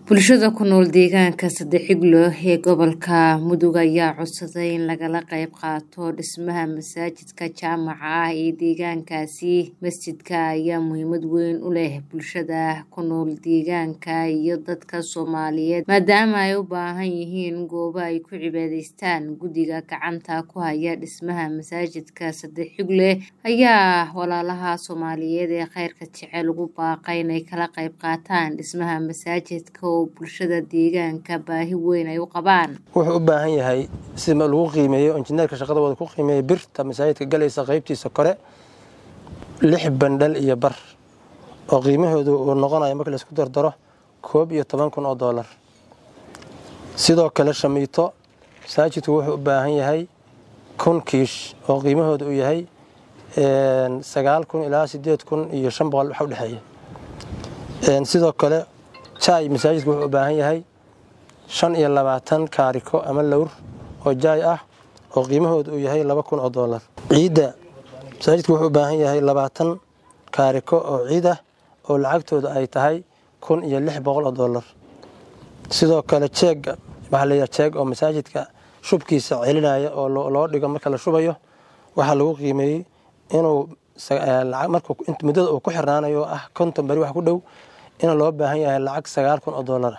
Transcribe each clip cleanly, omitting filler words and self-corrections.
Bulshada ku nool deegaanka Saddexiglo ee gobolka Mudug ayaa codsaday in lagala qayb qaato dhismaha masaajidka jaamaca ah ee deegaankaasi. Masjidka ayaa muhiimad weyn u leh bulshada ku nool deegaanka iyo dadka Soomaaliyeed maadaama ay u baahan yihiin goobo ay ku cibaadaystaan. Guddiga gacanta ku haya dhismaha masaajidka Saddexiglo ayaa walaalaha Soomaaliyeed ee khayrka jecel ugu baaqay inay kala qayb qaataan dhismaha masaajidka bulshada deegaanka baahi weyn ay u qabaan. Wuxuu u baahan yahay si lagu qiimeeyo injineerka shaqada wada ku qiimeeyo birta masaajidka galaysa qaybtiisa kore 6 bandhal iyo bar oo qiimahoodu uu noqonayo marka la isku dardaro $11,000. sidoo kale shamiito masaajidku wuxuu u baahan yahay 1,000 kiish oo qiimahoodu uu yahay 9,000 ilaa 8,500 waxa u dhaxeeya. sidoo kale jaay masaajidku wuxuu u baahan yahay 25 kaariko ama lawr oo jaay ah oo qiimahoodu uu yahay $2,000. ciida masaajidku wuxuu u baahan yahay 20 kaariko oo ciid ah oo lacagtooda ay tahay $1,600. sidoo kale jeeg waxa la yiraahdaa jeeg oo masaajidka shubkiisa celinaya oo loo dhigo marka la shubayo waxa lagu qiimeeyay inuu marka muddada uu ku xirnaanayo ah 50 bari wax ku dhow in loo baahan yahay lacag $9,000.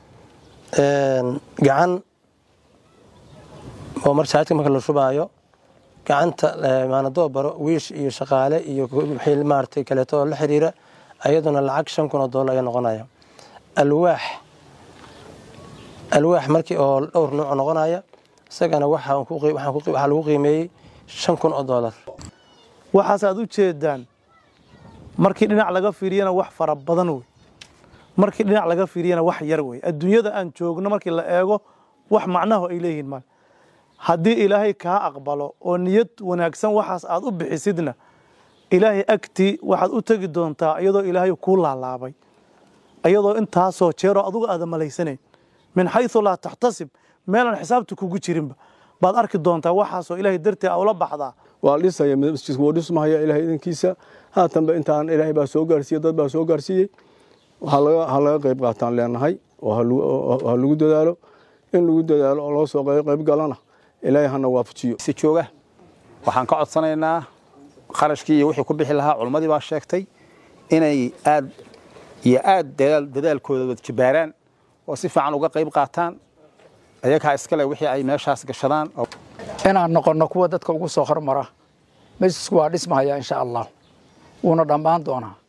gacan oo masaajidka marka la shubayo gacanta maanado baro wiish iyo shaqaale iyo wixii maartay kale oo la xiriira ayaduna lacag $5,000 ay noqonaya. alwaax markii oo dhowr nooc noqonaya isagana waxa lagu qiimeeyay $5,000. waxaas aad u jeedaan markii dhinac laga fiiriyana wax fara badan way markii dhinac laga fiiriyana wax yar way adduunyada aan joogno markii la eego wax macnaha ay leeyihiin mal haddii ilaahay ka aqbalo oo niyad wanaagsan waxaas aad u bixisidna ilaahay agti waxaad u tagi doontaa iyadoo ilaahay ku laalaabay iyadoo intaasoo jeero adigu aad malaysanay min haythu la tahtasib meelan xisaabtu kugu jirinba baad arki doontaa waxaasoo ilaahay dartii aw la baxdaa waa dhisaya masjidku dhismaya ilaahay idinkiisa haatanba intaan ilaahay baa soo gaarsiiyay dad baa soo gaarsiiyay waxa laga qayb qaataan leenahay oo lagu dadaalo in lagu dadaalo oo loo soo qayb galana ilaahay hana waafajiyo si jooga waxaan ka codsanaynaa qarashkii iyo wixii ku bixi lahaa culmadii baa sheegtay inay aad dadaalkooda wada jibaaraan oo si fiican uga qayb qaataan ayaga iska leh wixii ay meeshaas gashadaan inaan noqono kuwa dadka ugu soo hormara masjidku waa dhismaya insha Allah wuuna dhamaan doonaa